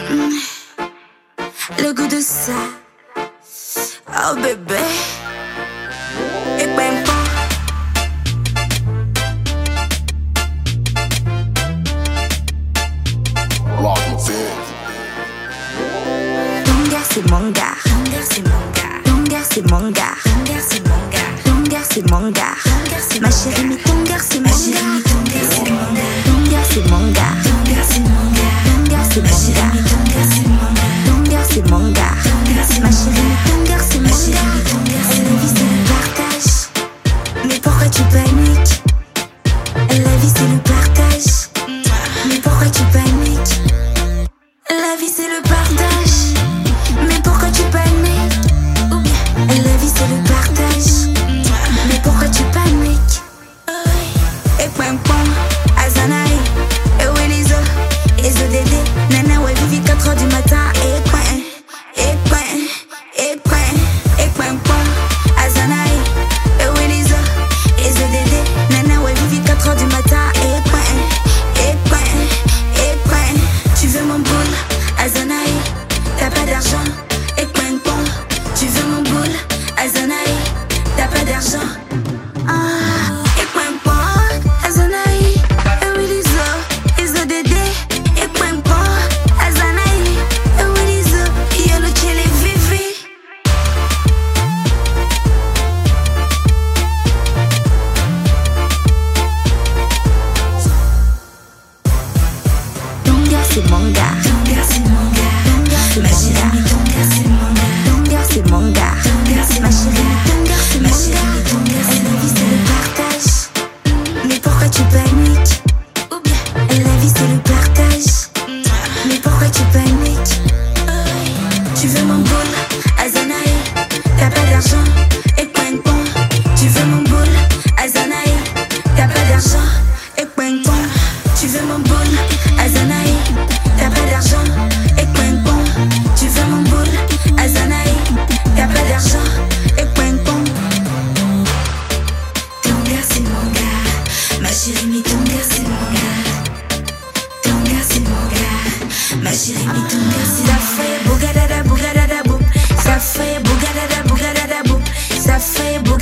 Le goût de ça. Oh bébé. Et ben pas. Ton gars c'est mon gars. Ton gars c'est mon gars. Ton gars c'est mon gars. Ton gars c'est mon gars. Ton gars c'est mon gars. Ma chérie mais ton gars c'est mon gars. Ton gars c'est mon gars. Ton gars c'est mon gars. Ton gars c'est mon gars. Ton gars c'est mon gars. Ton gars c'est mon gars. Ton gars c'est mon gars. Ma chérie mais ton gars c'est mon gars. La vie c'est le partage. Mais pourquoi tu paniques? La vie c'est le partage. Mais pourquoi tu paniques? La vie c'est le partage. Mais pourquoi tu paniques? La vie c'est le partage. Mais pourquoi tu paniques? Et pam pam, Azanaï, et Welizo, et Zodédé, Nana ouais vivi 4h du matin. Et pam, et pam, et pam, et pam pam, Azanaï, et Welizo, et Zodédé, Nana ouais vivi 4h du matin. Et pam, et pam, et pam. Tu veux mon boule, Azanaï, t'as pas d'argent. Et pam pam, tu veux mon boule, Azanaï, t'as pas d'argent. Et pam pam, Azanaï, et Welizo, et Zodédé. Et pam pam, Azanaï, et Welizo, et le tchèle et Vivi. Ton gars c'est mon gars. Ton gars c'est mon gars. Ma chérie, ton gars c'est mon gars. Ton gars c'est mon gars. Ma chérie, ton gars c'est mon gars. La vie c'est le partage. Mais pourquoi tu paniques? La vie c'est le partage. Mais pourquoi tu paniques? Tu veux mon boule, Azanaï, t'as pas d'argent. Et ping pong. Tu veux mon boule, Azanaï, t'as pas d'argent. Et ping pong. Tu veux mon boule, Azanaï, t'as pas d'argent. Et ping pong. Tu veux mon boule, Azanaï, t'as pas d'argent. Et ping pong. Ton gars c'est mon gars. Ma chérie mais ton gars c'est mon gars. Ton gars c'est mon gars. Ma chérie mais ton gars c'est mon gars. Ça fait bougadada bougadada boum. Ça fait bougadada bougadada boum. Ça fait